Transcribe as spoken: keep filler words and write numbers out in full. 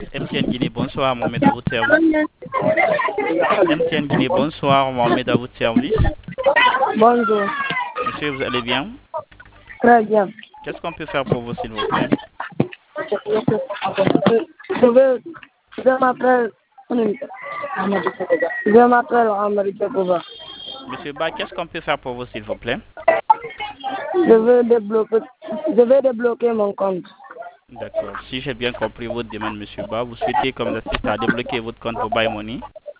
M T N Guinée, bonsoir, Mohamed à votre service. M T N Guinée, bonsoir, Mohamed à votre service. Bonjour. Monsieur, vous allez bien? Très bien. Qu'est-ce qu'on peut faire pour vous, s'il vous plaît? Je veux, je m'appelle, je m'appelle Amari Jakouba. Monsieur Ba, qu'est-ce qu'on peut faire pour vous, s'il vous plaît? Je veux débloquer, je veux débloquer mon compte. D'accord. Si j'ai bien compris votre demande, Monsieur Ba, vous souhaitez comme l'assistant à débloquer votre compte pour Buy Money?